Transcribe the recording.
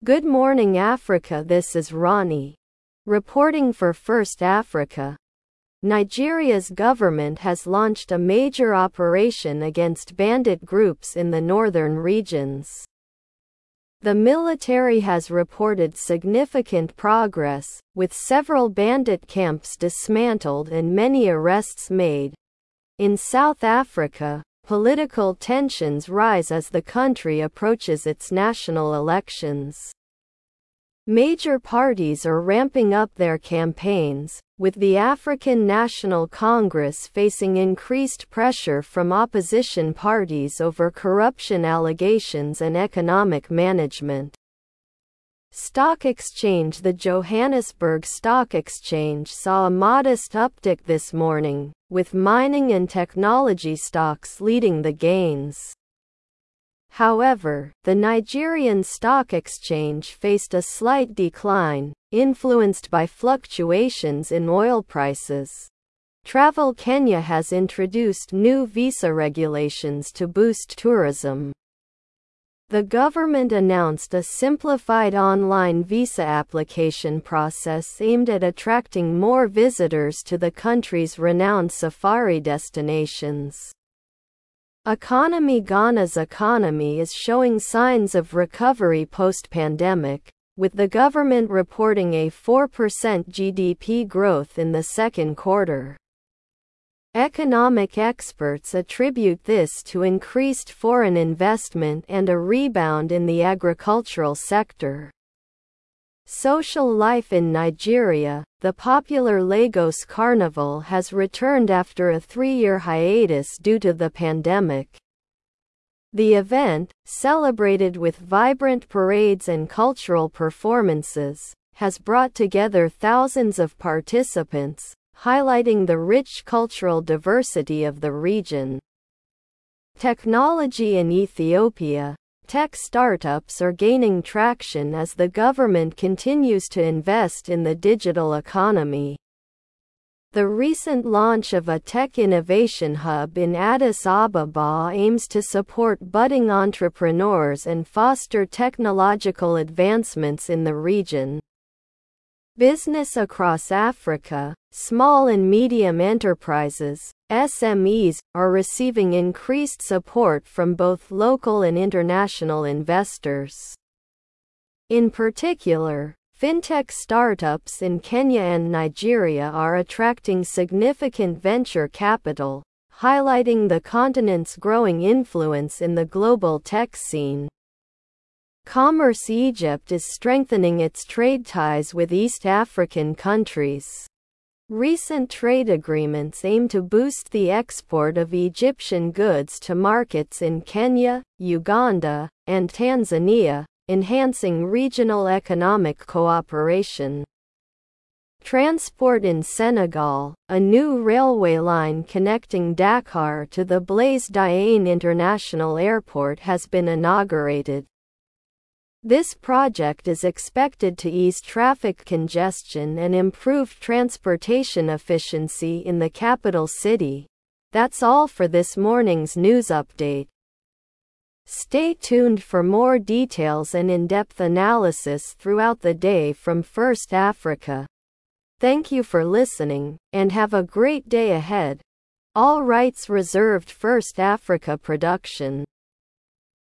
Good morning Africa, this is Ronnie. Reporting for First Africa. Nigeria's government has launched a major operation against bandit groups in the northern regions. The military has reported significant progress, with several bandit camps dismantled and many arrests made. In South Africa, political tensions rise as the country approaches its national elections. Major parties are ramping up their campaigns, with the African National Congress facing increased pressure from opposition parties over corruption allegations and economic management. Stock exchange. The Johannesburg Stock Exchange saw a modest uptick this morning, with mining and technology stocks leading the gains. However, the Nigerian Stock Exchange faced a slight decline, influenced by fluctuations in oil prices. Travel Kenya has introduced new visa regulations to boost tourism. The government announced a simplified online visa application process aimed at attracting more visitors to the country's renowned safari destinations. Economy. Ghana's economy is showing signs of recovery post-pandemic, with the government reporting a 4% GDP growth in the second quarter. Economic experts attribute this to increased foreign investment and a rebound in the agricultural sector. Social life in Nigeria. The popular Lagos Carnival has returned after a 3-year hiatus due to the pandemic. The event, celebrated with vibrant parades and cultural performances, has brought together thousands of participants, highlighting the rich cultural diversity of the region. Technology in Ethiopia. Tech startups are gaining traction as the government continues to invest in the digital economy. The recent launch of a tech innovation hub in Addis Ababa aims to support budding entrepreneurs and foster technological advancements in the region. Business across Africa. Small and medium enterprises, SMEs, are receiving increased support from both local and international investors. In particular, fintech startups in Kenya and Nigeria are attracting significant venture capital, highlighting the continent's growing influence in the global tech scene. Commerce. Egypt is strengthening its trade ties with East African countries. Recent trade agreements aim to boost the export of Egyptian goods to markets in Kenya, Uganda, and Tanzania, enhancing regional economic cooperation. Transport in Senegal. A new railway line connecting Dakar to the Blaise Diagne International Airport has been inaugurated. This project is expected to ease traffic congestion and improve transportation efficiency in the capital city. That's all for this morning's news update. Stay tuned for more details and in-depth analysis throughout the day from First Africa. Thank you for listening, and have a great day ahead. All rights reserved. First Africa production.